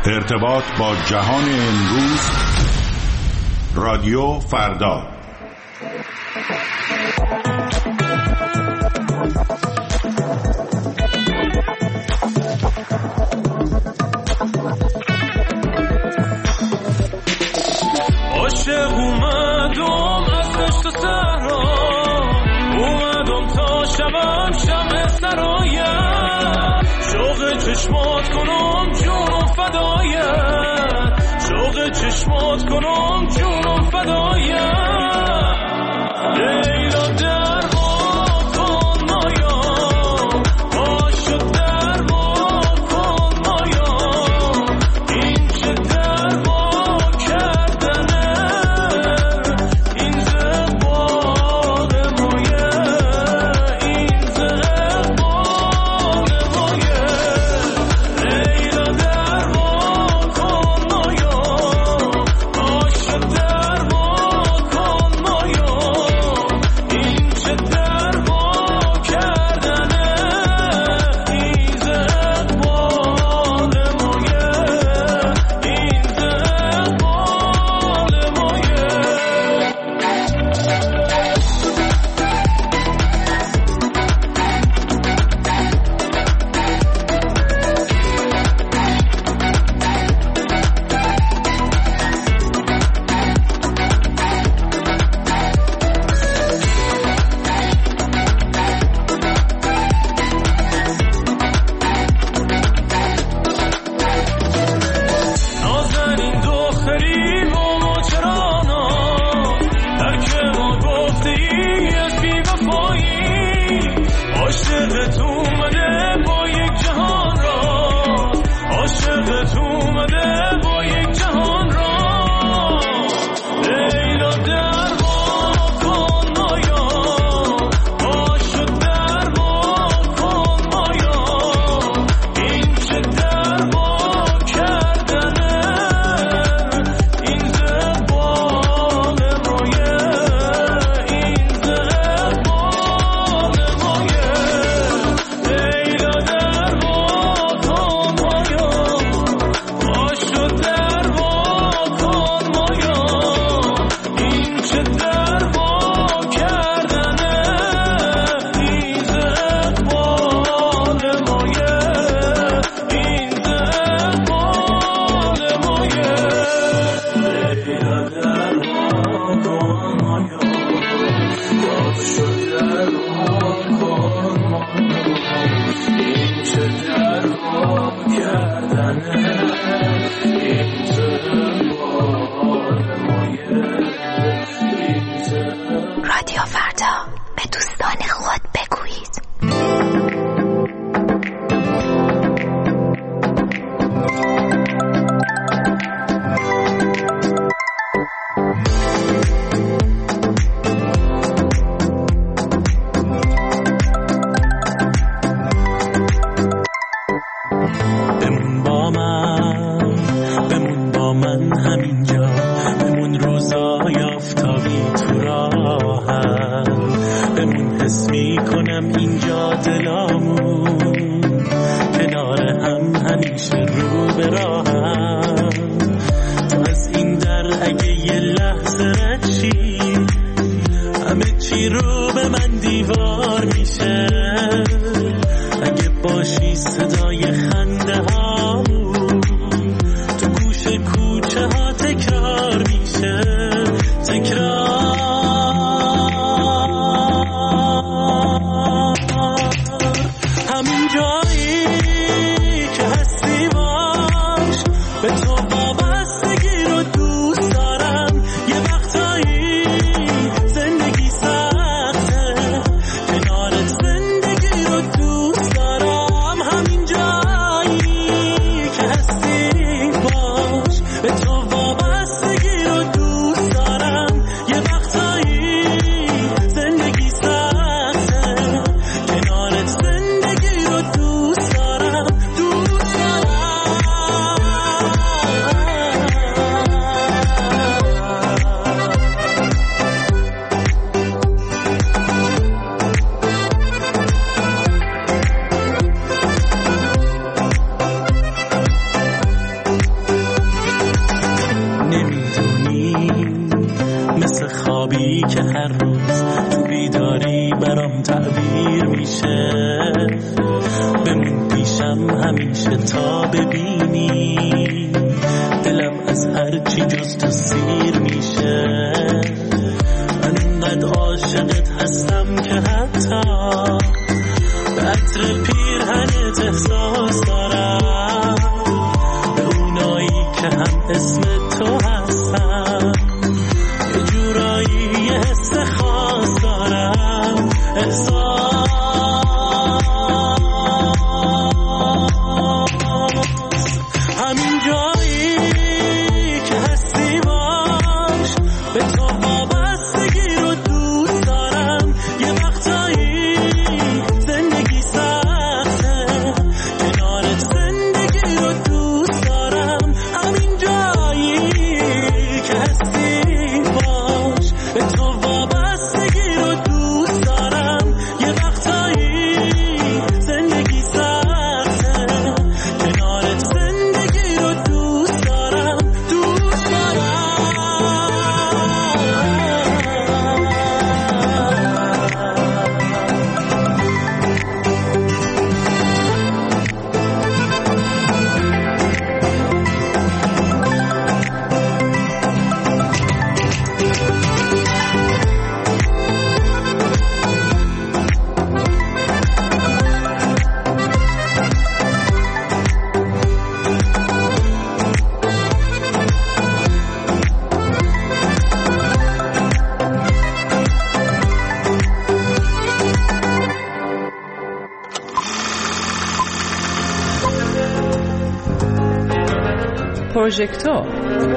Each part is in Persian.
ارتباط با جهان امروز. رادیو فردا. عاشق اومدم از دشت و صحرا، اومدم تا شبم شب سرایت، شوق چشمات کنم جونم فدایت، شوق چشمات کنم جونم فدایت. لیلا در کن مایا، باشو در کن مایا، این چه در کردنه، این زبان مایه، این زبان مایه. لیلا در کن مایا، باشو در کن مایا، این چه در کردنه، این زبان مایه، این زبان مایه. نازنین دختری با ماجرانا، ترک ما گفته ای از بی وفایی، عاشقت اومده با یک جهان را، عاشقت اومده با یک جهان را. لیلا در کن مایا، باشو در کن مایا، این چه در کردنه، این زبان مایه، این زبان مایه. لیلا در کن مایا، باشو در کن مایا، این چه در کردنه، این زبان مایه، این زبان مایه. لیلا در کن مایا، باشو در کن مایا، این چه در کردنه، این زبان مایه، این زبان. رادیو فردا، به دوستان خود بگویید. بمون با من همینجا، بمون روزای آفتابی تو راهم، بمون حس میکنم اینجا دلامون کنار هم همیشه رو به راهم. تو از این در اگه یه لحظه رد شی، همه چی رو به من دیوار میشه. اگه باشی صدای خنده هامون تو گوش کوچه ها تکرار میشه، تکرار. همین جایی که هستی باش، به میشه تا ببینی دلم از هر چی جز تو سیر میشه من اینقدر عاشقت هستم که حتی به عطر پیرهنت احساس دارم به اونایی که هم اسم تو هستن یه جورایی یه حس خاص دارم همین جایی که هستی باش به تو وابستگی رو دوست دارم یه وقتایی زندگی سخته کنارت زندگی رو دوست دارم همین جایی که هستی باش به تو وابستگی رو دوست دارم یه وقتایی زندگی سخته کنارت زندگی رو دوست دارم دوست دارم پروژکتور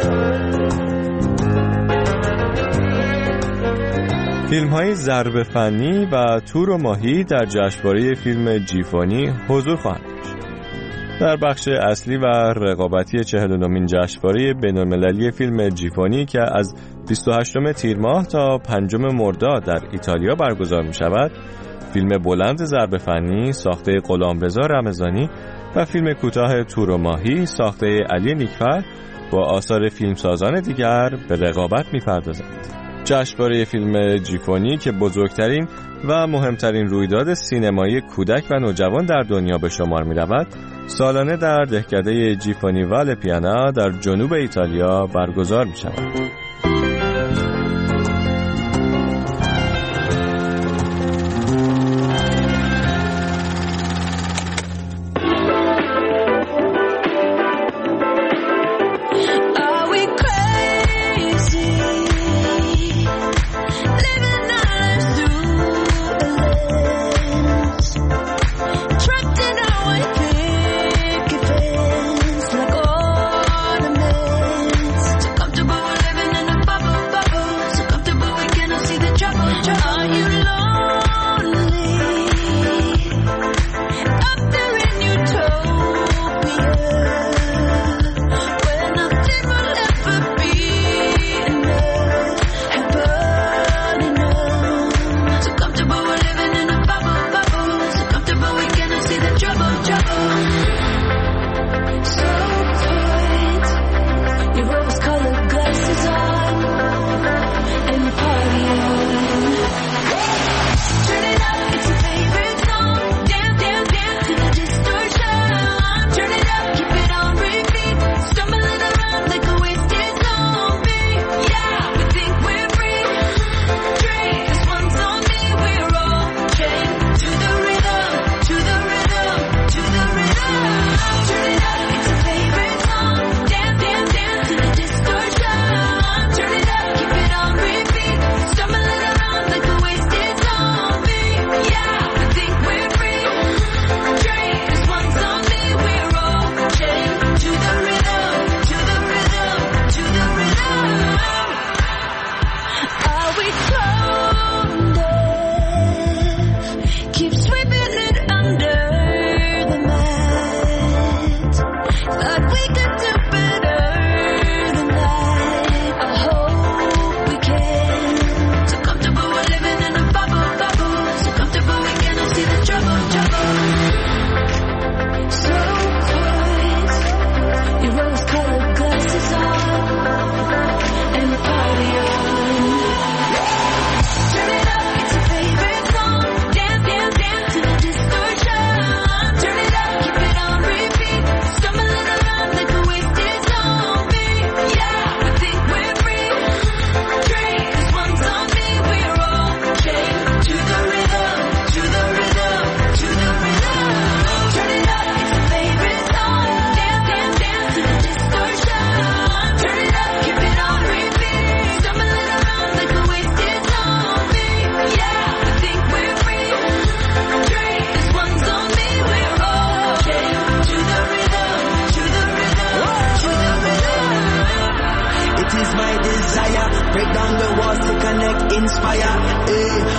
فیلم‌های ضرب فنی و تور و ماهی در جشنواره فیلم جیفونی حضور خواهند داشت. در بخش اصلی و رقابتی 49مین جشنواره بین‌المللی فیلم جیفونی که از 28 تیر ماه تا 5 مرداد در ایتالیا برگزار می‌شود، فیلم بلند ضرب فنی ساخته غلامرضا رمضانی و فیلم کوتاه تور و ماهی ساخته علی نیکفر با آثار فیلمسازان دیگر به رقابت می‌پردازند. جشنواره فیلم جیفونی که بزرگترین و مهمترین رویداد سینمایی کودک و نوجوان در دنیا به شمار می‌رود، سالانه در دهکده جیفونی واله پیانا در جنوب ایتالیا برگزار می‌شود. Living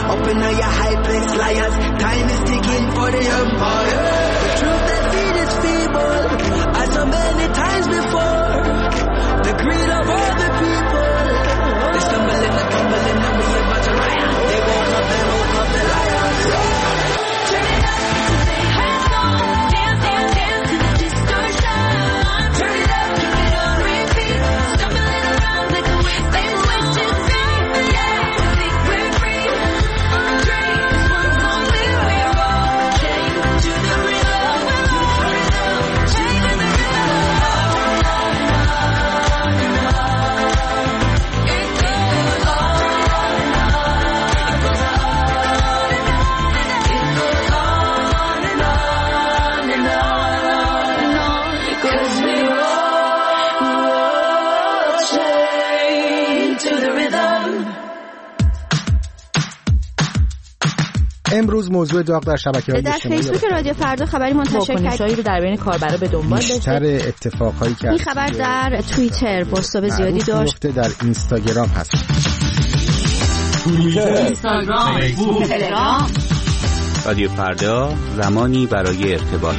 Up in all your high place liars, time is ticking for the empire. The truth they feed is feeble, as so many times before. The greed of all the people, they stumbling and tumbling and we about to riot. They woke up, the liars. Turn it up, hands on, dance, dance, dance to the distortion. Turn it up, keep it on repeat, stumbling around like a wish they wish to see. Yeah, think we're free, our dreams, one song we're all chained to the rhythm. Chained to the rhythm. امروز موضوع داغ در شبکه‌های در اجتماعی فیسبوک رادیو فردا خبری منتشر واکنش‌هایی رو در بین کاربرا به دنبال بیشتر داشته. اتفاقهایی که این خبر در توییتر بازتاب زیادی داشت. در اینستاگرام هست. اینستاگرام، فیسبوک، تلگرام. رادیو فردا، زمانی برای ارتباط.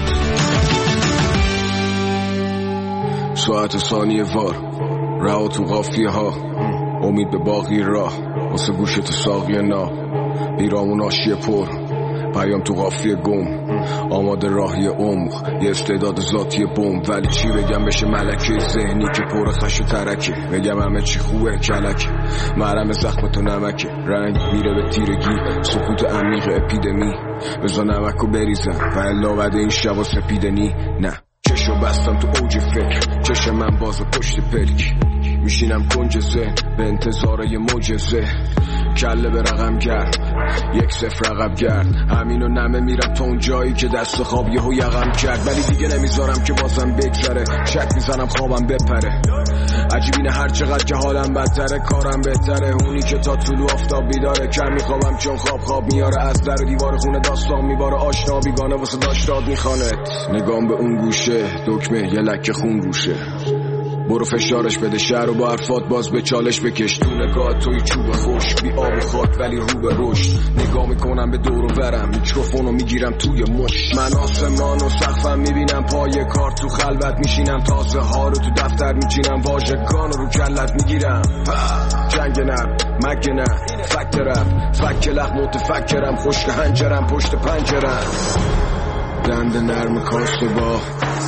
ساعت ثانیه وار رها تو قافیه ها، امید به باقی راه واسه گوشت ساقی نا، بیرامون آشیه پر پیام تو قافیه گم، آماده راهی عمق یه استعداد ذاتی بم. ولی چی بگم بشه ملکه ذهنی که پر خش و ترکه، بگم همه چی خوبه کلک، مرهم زخم تو نمکه، رنگ میره به تیرگی، سکوت عمیق اپیدمی، بزا نمکو بریزم و الا بعد این شبا سپیدنی. نه چشو بستم تو اوج فکر، چشم من باز پشت پلک، میشینم کنج ذهن به انتظار یه معجزه، کله به رقم گرد 1-0 عقب گرد، همینو نمه میرم تا اون جایی که دست خواب یهو یقم کرد. ولی دیگه نمیذارم که بازم بگذره، شک میزنم خوابم بپره، عجیبینه هر چقدر که حالم بدتره کارم بهتره، اونی که تا طلوع آفتاب بیداره، کم میخوابم چون خواب میاره، از در دیوار خونه داستان میباره، آشنا بیگانه واسه داشتاد میخوانه، نگام به اون گوشه دکمه یه لکه خون روشه، برو فشارش بده شهر و با حرفات باز به چالش بکش، تو نگاه توی چوب خشک بی آب و خاک ولی رو به رشد، نگاه میکنم به دور و برم میکروفونو میگیرم توی مش، من آسمان و سقفم میبینم پای کار، تو خلوت میشینم تازه ها رو تو دفتر میچینم، واژگان رو کلت میگیرم، جنگ نرم مگه نه فکرم فک لخ متفکرم، خشک هنجرم پشت پنجرم، دند نرم کاسه با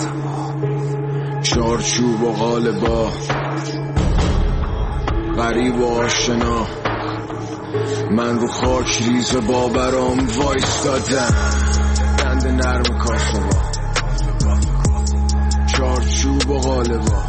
چارچوب و غالبا، غریب و آشنا، من رو خاک ریز باورام وایستادم، دند نرم کاسه با چارچوب و غالبا،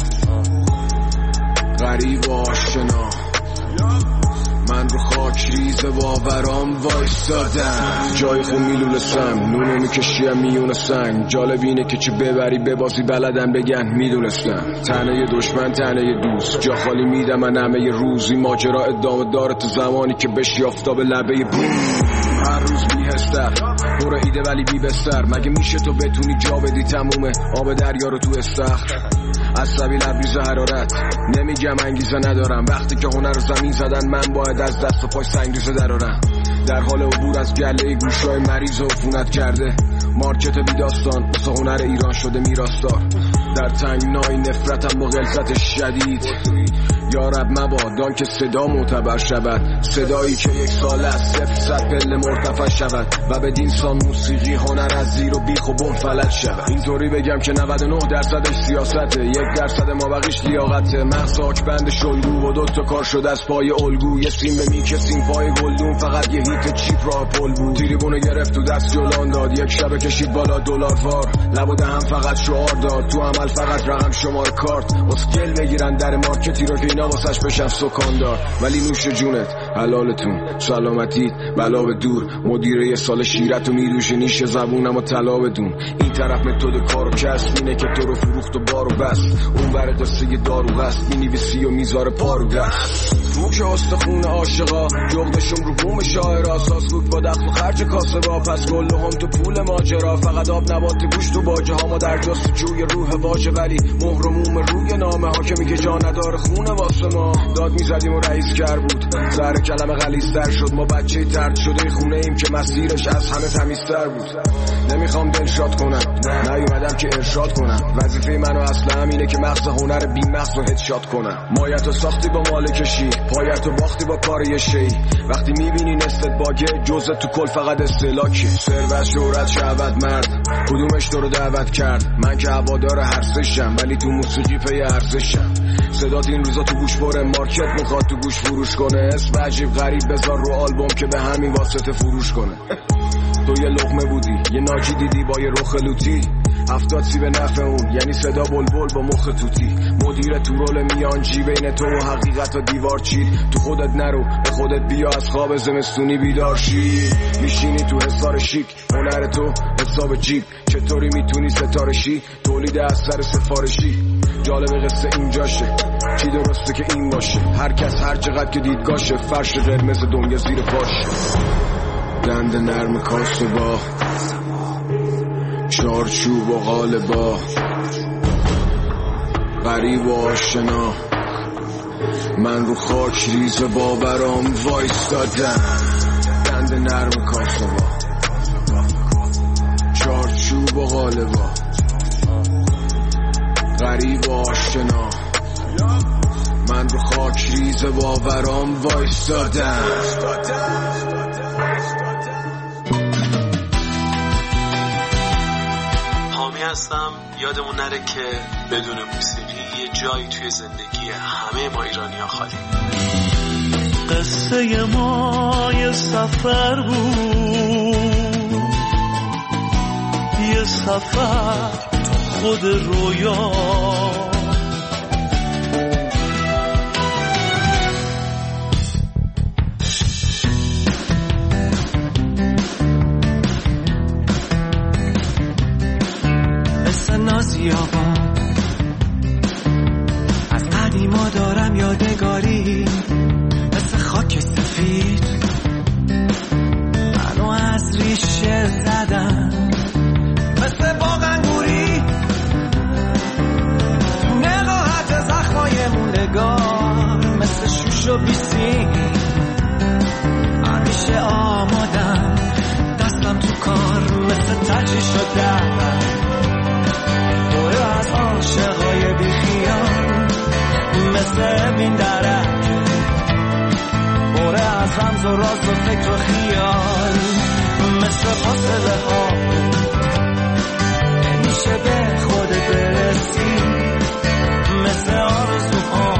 غریب و آشنا، من رو خاک ریز باورام وایستادم، جای خون میلولستم نونو میکشیم میون سنگ، جالب اینه که چه ببری ببازی بلدن بگن میدونستم، تنه دشمن تنه دوست، جا خالی میدم من همه روزی، ماجرا ادامه داره تو زمانی که بشی آفتاب لبه بوم، هر روز بیهستر پر ایده ولی بی بستر، مگه میشه تو بتونی جا بدی تمومه آب دریا رو تو استخر، عصبی لبریز حرارت نمیگم انگیزه ندارم، وقتی که هنر رو زمین زدن من باید از دست و پای سنگریزه درارم، در حال عبور از گله گوشای مریض و عفونت کرده، مارکت بی داستان واسه هنر ایران شده میراثدار، در تنگنای نفرتم با غلظت شدید، یا رب مبادا که صدا معتبر شود، صدایی که یک سال از 0 پله مرتفع شود و به دینسان موسیقی هنر از زیر و بیخ و بن فلج شود، اینطوری بگم که 99% سیاسته، 1% مابقیش لیاقته، مغز آکبند شلگو و 2 کار شده از پای الگو، یه سیم به میکسیم پای گلدون، فقط یه هیت چیپ راه پل بود، تریبونو گرفت تو دست جلان داد، یک شب کشید بالا $، لب و دهن فقط شعار داد، تو عمل فقط رقم شمار کارت، اسکل بگیرن در مارکتی رو که اینا واسش بشن سکاندار، ولی نوش جونت حلالتون سلامتیت بلا به دور، مدیر یه سال شیرت و میروش نیش زبونم و طلا بدون، این طرف متد کار و کسب اینه که تو رو فروخت و بارو بست، اون بر قصه دارو هست مینویسی و میذاره پارو دست، تو که استخون عاشقا جغدشون رو بوم شاعر، اساس بود با دخل و خرج کاسه با، پس گل هم تو پول ماجرا، فقط آب نبات گوشت و باجه ها، ما در جستجوی روح واژه ولی مهر و موم روی نامه ها که میگه جا نداره خونه واسه ما، داد میزدیم و رئیس کر بود، سر کلمه غلیظ‌تر شد. ما بچه طرد شده خونه ایم که مسیرش از همه تمیزتر بود. نمیخوام دلشاد کنم، نیومدم که ارشاد کنم. وظیفه منو اصلا همینه که مغز هنر بی مغز رو هدشات کنم. مایتو ساختی با مالکشی، پایتو باختی با کار یه شی. وقتی میبینی نستت باگه، جزء تو کل فقط استهلاکی. ثروت، شهرت، شهوت، مرد، کدومش تو رو دعوت کرد؟ من که هوادار هر سشم، ولی تو موسیقی پی ارزشم. صدات این روزا تو گوش بره، مارکت میخواد تو گوش فروش کنه. اسم عجیب غریب بذار رو آلبوم که به همین واسطه فروش کنه. تو یه لقمه بودی، یه ناجی دیدی با یه رخ لوتی. 70 سی به نفع اون، یعنی صدا بلبل با مخ توتی. مدیر تو رول میانجی، بین تو و حقیقت و دیوار چید. تو خودت نرو، به خودت بیا، از خواب زمستونی بیدار شی. میشینی تو حصار شیک، هنر تو حساب جیب. چطوری میتونی ستاره شی؟ تولید اثر سفارشی. جالب قصه اینجاشه، چی درسته که این باشه؟ هر کس هر چقدر که دیدگاشه، فرش قرمز دنیا زیر پاشه. دند نرم کاسه با چارچوب و قالبا، غریب و آشنا، من رو خاک ریز باورام وایستادم. دند نرم کاسه با چارچوب و قالبا، غریب و آشنا، من رو خاک ریز باورام وایستادم. حامی هستم. یادمون نره که بدون موسیقی یه جایی توی زندگی همه ما ایرانی‌ها خالی. قصه ما یه سفر بود، یه سفر تو خود رویا. نازیابا از قدیما دارم یادگاری، مثل خاک سفید منو از ریشه زدم، مثل باغ انگوری تو نقاهت زخمای موندگار، مثل شوش و بیسیم همیشه آمادم، دستم تو کار مثل ترجیح شدم. از عاشقای بیخیال مثل این درک، بره از رمز و راز و فکر و خیال، مثل فاصله ها نمیشه به خودت برسی، مثل آرزوها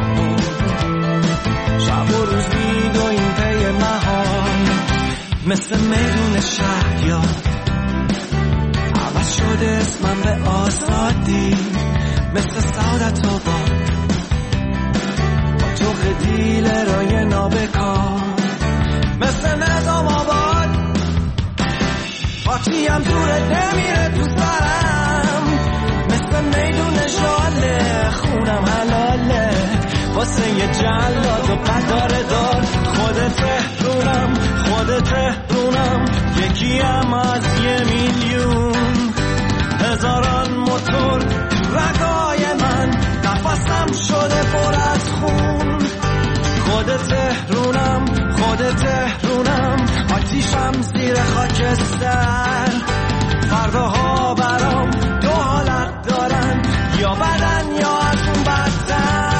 شب و روز میدویم پی محال، مثل میدون شهریار عوض شده اسمم به آزادی، مثل سعادت آباد با تو خدیل رای نابکار، مثل نظام آباد پاچیم دوره نمیره تو سرم، مثل میدون ژاله خونم حلاله واسه یه جلاد و قدار دار. خودت تهرونم، خودت تهرونم، یکیم از 1,000,000. هزاران موتور رگای من، نفسم شده پر از خون. خودت تهرونم، خودت تهرونم، آتیشم زیر خاکستر. فرداها برام دو حالت دارن، یا بدن یا از اون بدتر.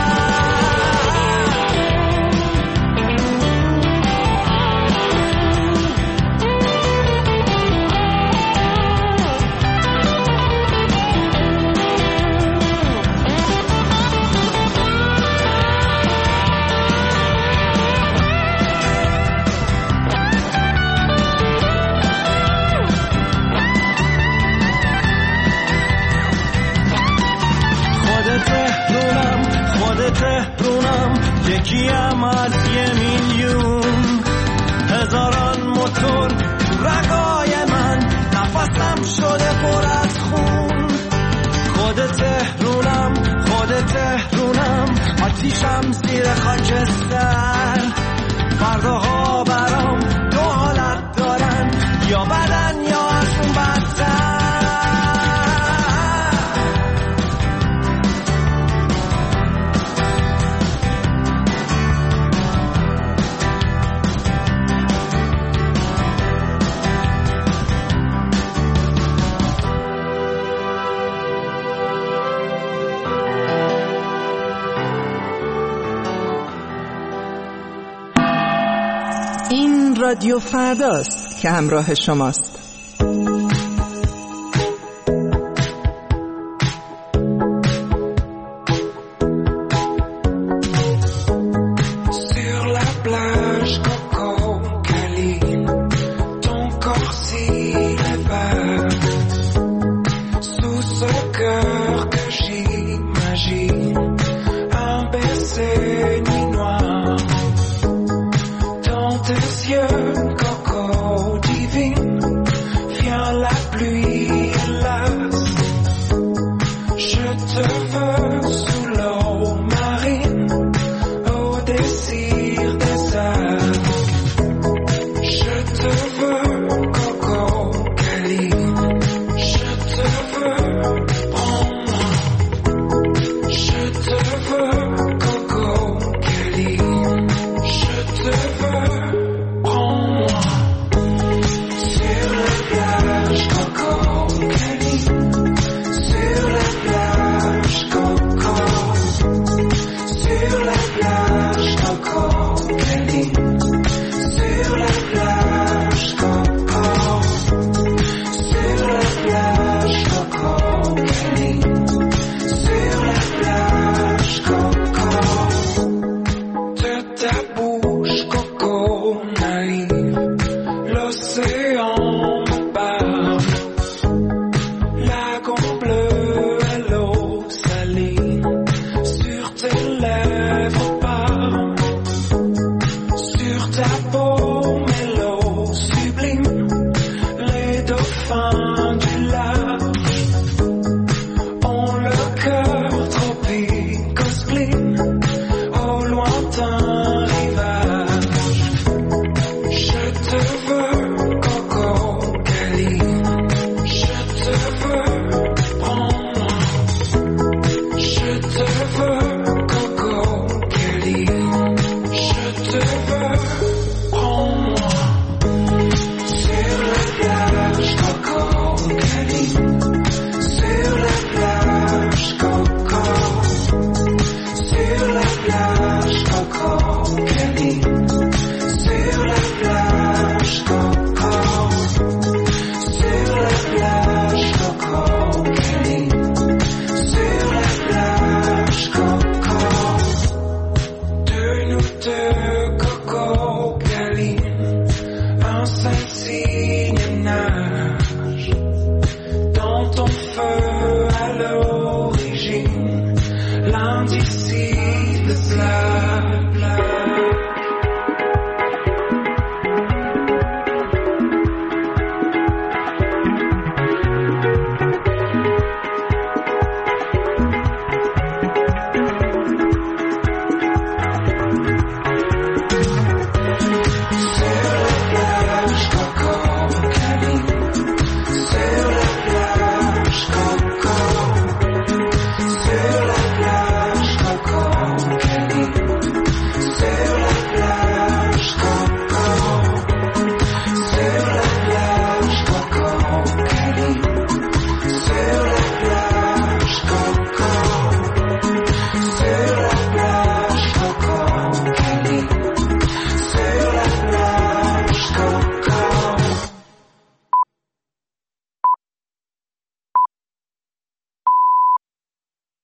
تهرونم، یکیم از 1,000,000. هزاران موتور رگای من، نفسم شده پر از خون. خودت تهرونم، خودت تهرونم، آتیشم زیر خاکستر. فرداها برام دو حالت دارن، یا بدن یا از اون بدتر. این رادیو فرداست که همراه شماست. Je te veux